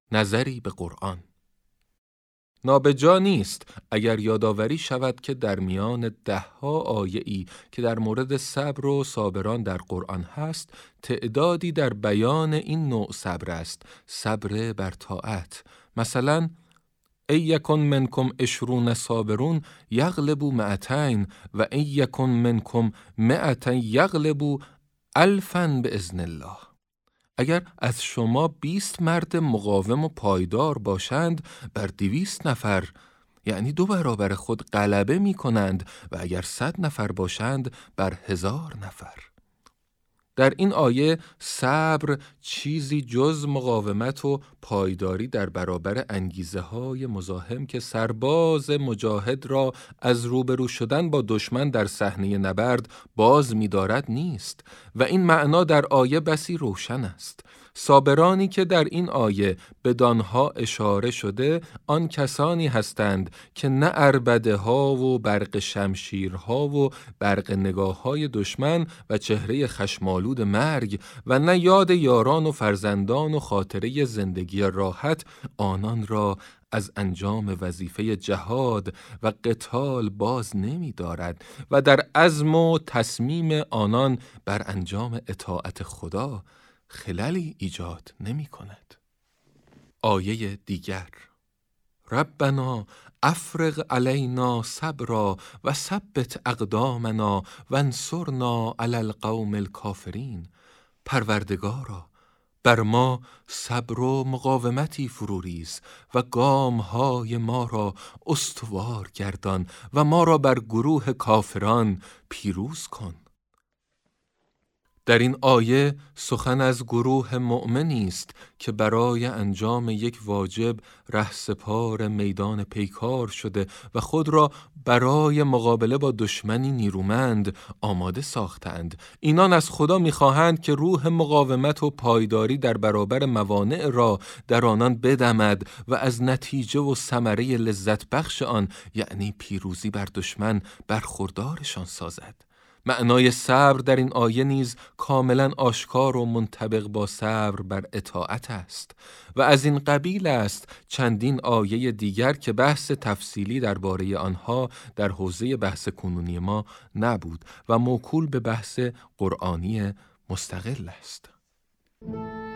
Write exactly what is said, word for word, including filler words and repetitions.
نظری به قرآن. نابجا نیست اگر یادآوری شود که در میان دهها آیه‌ای که در مورد صبر و صابران در قرآن هست، تعدادی در بیان این نوع صبر است، صبر بر طاعت. مثلا ای یکن منکم عشرون صابرون یغلبوا مئتین و ای یکن منکم مئتین یغلبوا الفا باذن الله. اگر از شما بیست مرد مقاوم و پایدار باشند بر دویست نفر، یعنی دو برابر خود غلبه می کنند، و اگر صد نفر باشند بر هزار نفر. در این آیه صبر چیزی جز مقاومت و پایداری در برابر انگیزه های مزاحم که سرباز مجاهد را از روبرو شدن با دشمن در صحنه نبرد باز می دارد نیست، و این معنا در آیه بسی روشن است. صابرانی که در این آیه بدانها اشاره شده آن کسانی هستند که نه عربده ها و برق شمشیرها و برق نگاه های دشمن و چهره خشمالود مرگ و نه یاد یاران و فرزندان و خاطره زندگی راحت آنان را از انجام وظیفه جهاد و قتال باز نمی دارد و در عزم و تصمیم آنان بر انجام اطاعت خدا خللی ایجاد نمی کند. آیه دیگر: ربنا افرغ علینا صبرا و ثبت اقدامنا و انصرنا علی القوم الکافرین. پروردگارا، بر ما صبر و مقاومتی فروریز و گامهای ما را استوار گردان و ما را بر گروه کافران پیروز کن. در این آیه سخن از گروه مؤمنی است که برای انجام یک واجب رهسپار میدان پیکار شده و خود را برای مقابله با دشمنی نیرومند آماده ساختند. اینان از خدا می‌خواهند که روح مقاومت و پایداری در برابر موانع را در آنان بدمد و از نتیجه و ثمره لذت بخش آن، یعنی پیروزی بر دشمن، برخوردارشان سازد. معنای صبر در این آیه نیز کاملا آشکار و منطبق با صبر بر اطاعت است و از این قبیل است چندین آیه دیگر که بحث تفصیلی درباره آنها در حوزه بحث کنونی ما نبود و موکول به بحث قرآنی مستقل است.